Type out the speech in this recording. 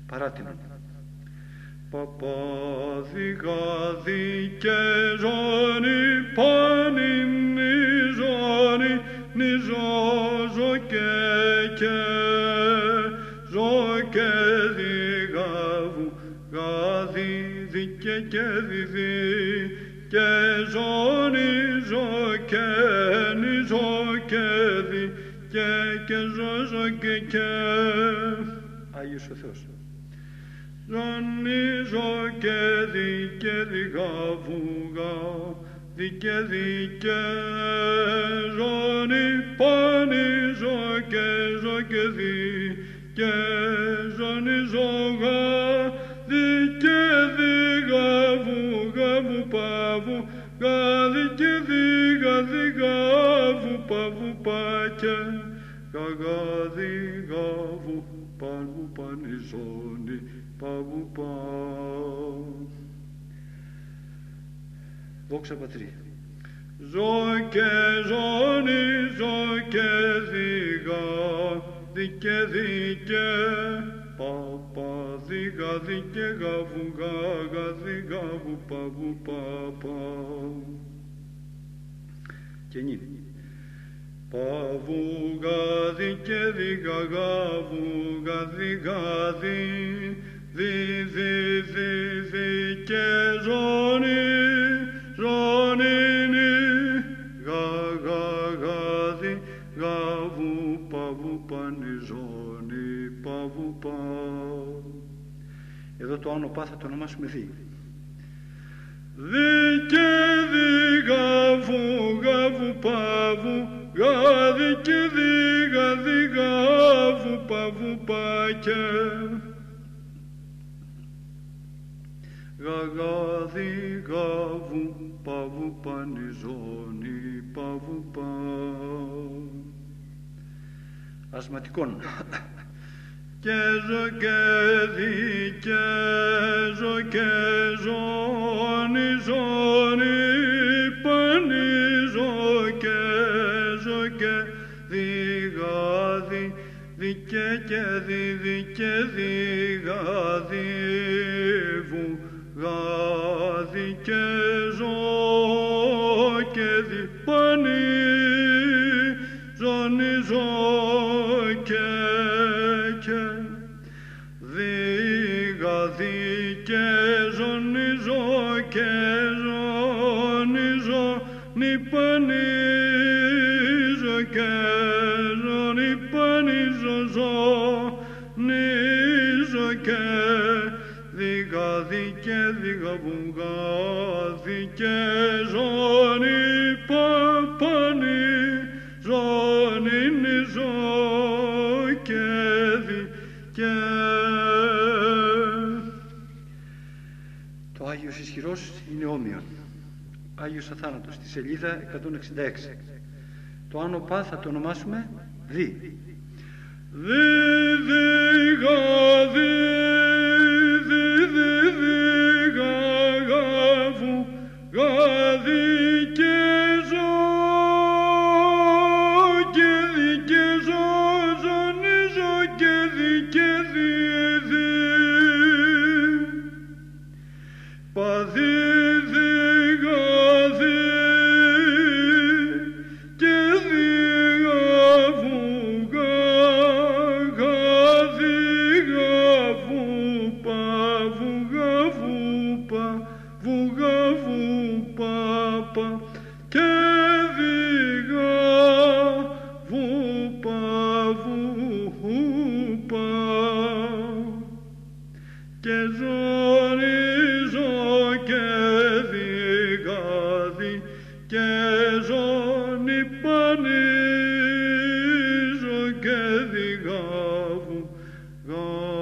Παράτινον. Παπαδικάδη και ζώνη πάνιν νιζώνη νιζώζω και ζω και διγάβου γάδι δικαι και διδί και ζώνη ζω και νιζώ και δι και ζώζω και Άγιος ο Θεός. Ζωνίζω και διγάβουγα, δικαι ζώνη πάνιζω και ζω και ζωνίζογα, δικαι διγάβουγα βου παβου, δικαι διγάβου παβου πάκε, διγάβου παβου πανιζώνη, παβου πα. Δόξα Πατρί. Ζω και ζωνίζω και δικαι παπα δικαι γαβουγα διγάβου παβου παπα. Και νυν. Παβουγα δικαι γαβουγα διγάδι και ζώνινι γαδι γαβου παβου πανιζώνη παβου πα. Εδώ το άνω πά θα το ονομάσουμε δι. Δικαι διγαβου γαβου παβου δικαι διγαβου παβου πάκε. Διγαβου παβου πανιζώνη παβου πα. Ασματικών. Και ζω και ζώνη πανιζώ και ζω και διγάδι δικαι διγαδίβου γάδι και ζω και ζωνίζω και διγαδί και ζωνίζω και ζωνίζω νυπανίζω και ζωνυπανίζω ζωνίζω και διγαδί και διγαβουγάδι και ζωνυπαπανι ζωνινίζω και δικαι. Το Άγιος Ισχυρός είναι όμοιον. Άγιος Αθάνατος, στη σελίδα 166. Το άνω πά θα το ονομάσουμε δι. Διγαβου γαδι και ζω και δικαι ζωνίζω και δικαι παδί διγαδί και διγαβουγα διγαβου παβουγαβου παπα και διγαβου παβου πα και ζωνίζω και διγάδι και ζωνυπανίζω και διγαβου